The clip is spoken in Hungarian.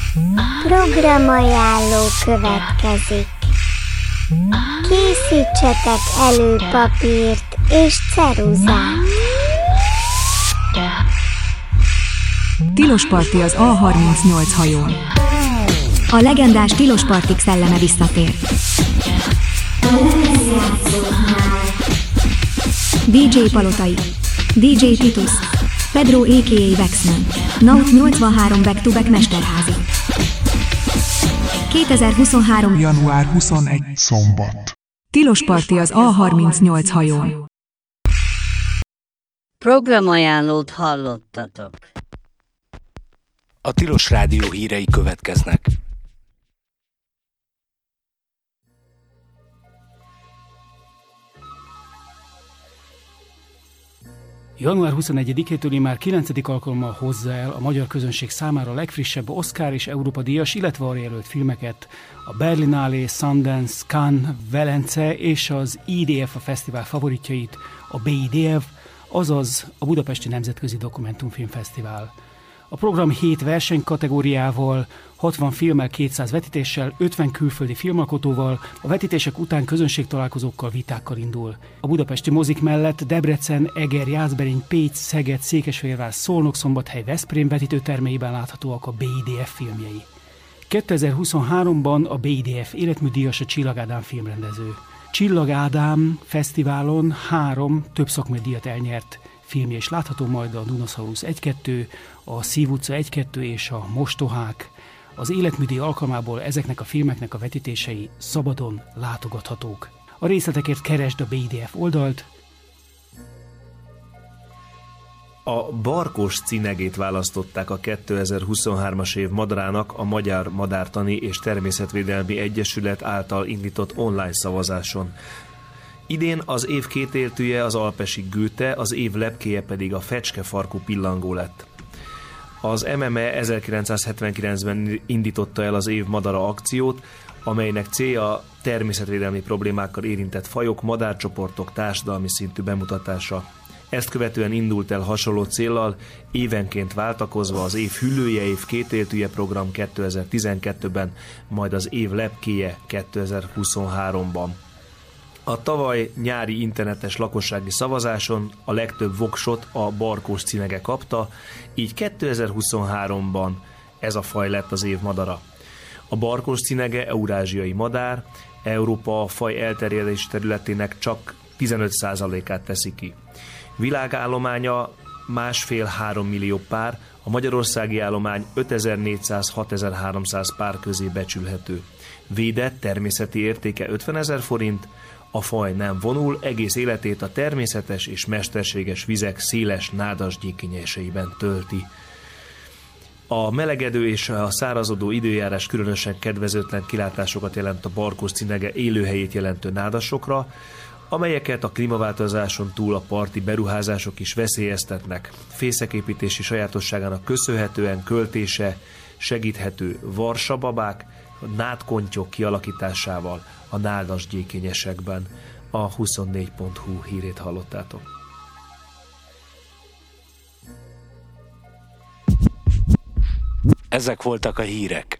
Programajánló következik. Készítsetek elő papírt és ceruzát. Tilos parti az A38 hajón. A legendás Tilos partik szelleme visszatér. DJ Palotai, DJ Titus, Pedro a.k.a. Vexman, Naut 83 back-to-back Mesterházi. 2023. január 21. szombat. Tilos parti az A38 hajón. Programajánlót hallottatok. A Tilos Rádió hírei következnek. Január 21-től már 9. alkalommal hozza el a magyar közönség számára a legfrissebb Oscar és Európa-díjas, illetve arra jelölt filmeket a Berlinale, Sundance, Cannes, Velence és az IDF a fesztivál favoritjait, a BIDF, azaz a Budapesti Nemzetközi Dokumentumfilmfesztivál. A program 7 versenykategóriával, 60 filmmel, 200 vetítéssel, 50 külföldi filmalkotóval, a vetítések után közönségtalálkozókkal, vitákkal indul. A budapesti mozik mellett Debrecen, Eger, Jászberény, Pécs, Szeged, Székesfehérvár, Szolnok, Szombathely, Veszprém vetítőtermeiben láthatóak a BIDF filmjei. 2023-ban a BIDF életműdíjas a Csillag Ádám filmrendező. Csillag Ádám fesztiválon 3 több szakmai díjat elnyert filmje is látható, majd a Dunasaurus 1-2, a Szív utca 1-2 és a Mostohák. Az életműdíj alkalmából ezeknek a filmeknek a vetítései szabadon látogathatók. A részletekért keresd a BIDF oldalt. A Barkós cinegét választották a 2023-as év madarának a Magyar Madártani és Természetvédelmi Egyesület által indított online szavazáson. Idén az év kétéltője az alpesi Göte, az év lepkéje pedig a fecskefarkú pillangó lett. Az MME 1979-ben indította el az év madara akciót, amelynek célja természetvédelmi problémákkal érintett fajok, madárcsoportok társadalmi szintű bemutatása. Ezt követően indult el hasonló céllal, évenként váltakozva az év hüllője, év kétéltője program 2012-ben, majd az év lepkéje 2023-ban. A tavaly nyári internetes lakossági szavazáson a legtöbb voksot a Barkós cinege kapta, így 2023-ban ez a faj lett az év madara. A Barkós cinege eurázsiai madár, Európa a faj elterjedési területének csak 15%-át teszi ki. Világállománya 1,5-3 millió pár, a magyarországi állomány 5400-6300 pár közé becsülhető. Védett természeti értéke 50 000 forint, a faj nem vonul, egész életét a természetes és mesterséges vizek széles nádas gyékenyeseiben tölti. A melegedő és a szárazodó időjárás különösen kedvezőtlen kilátásokat jelent a Barkós cinege élőhelyét jelentő nádasokra, amelyeket a klímaváltozáson túl a parti beruházások is veszélyeztetnek. Fészeképítési sajátosságának köszönhetően költése segíthető varsababák, nádkontyok kialakításával a nádas gyékényesekben. A 24.hu hírét hallottátok. Ezek voltak a hírek.